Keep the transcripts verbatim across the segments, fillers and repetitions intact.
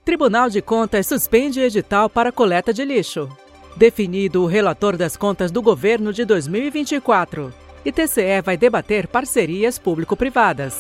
Tribunal de Contas suspende edital para coleta de lixo. Definido o relator das contas do governo de dois mil e vinte e quatro. E T C E vai debater parcerias público-privadas.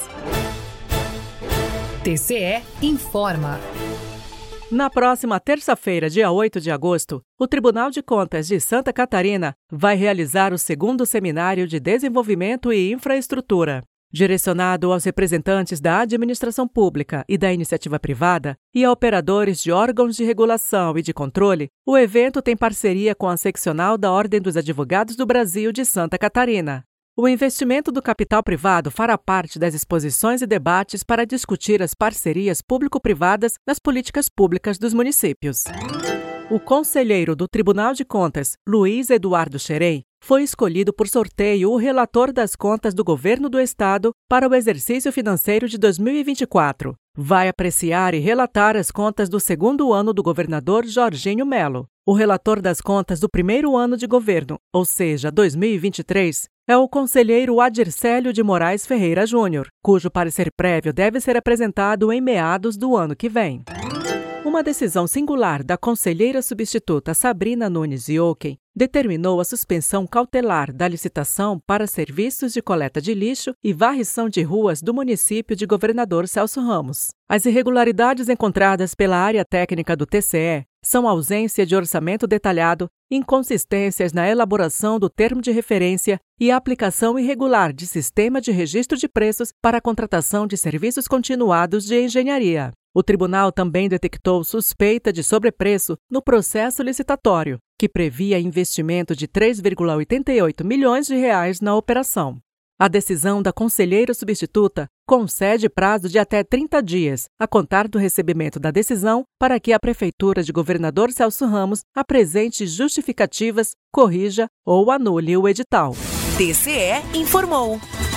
T C E informa. Na próxima terça-feira, dia oito de agosto, o Tribunal de Contas de Santa Catarina vai realizar o segundo Seminário de Desenvolvimento e Infraestrutura. Direcionado aos representantes da administração pública e da iniciativa privada e a operadores de órgãos de regulação e de controle, o evento tem parceria com a seccional da Ordem dos Advogados do Brasil de Santa Catarina. O investimento do capital privado fará parte das exposições e debates para discutir as parcerias público-privadas nas políticas públicas dos municípios. O conselheiro do Tribunal de Contas, Luiz Eduardo Xerém, foi escolhido por sorteio o relator das contas do Governo do Estado para o exercício financeiro de dois mil e vinte e quatro. Vai apreciar e relatar as contas do segundo ano do governador Jorginho Melo. O relator das contas do primeiro ano de governo, ou seja, dois mil e vinte e três, é o conselheiro Adircélio de Moraes Ferreira Júnior, cujo parecer prévio deve ser apresentado em meados do ano que vem. Uma decisão singular da conselheira substituta Sabrina Nunes Ioken determinou a suspensão cautelar da licitação para serviços de coleta de lixo e varrição de ruas do município de Governador Celso Ramos. As irregularidades encontradas pela área técnica do T C E são ausência de orçamento detalhado, inconsistências na elaboração do termo de referência e aplicação irregular de sistema de registro de preços para a contratação de serviços continuados de engenharia. O tribunal também detectou suspeita de sobrepreço no processo licitatório, que previa investimento de três vírgula oitenta e oito milhões de reais na operação. A decisão da conselheira substituta concede prazo de até trinta dias, a contar do recebimento da decisão, para que a Prefeitura de Governador Celso Ramos apresente justificativas, corrija ou anule o edital. T C E informou.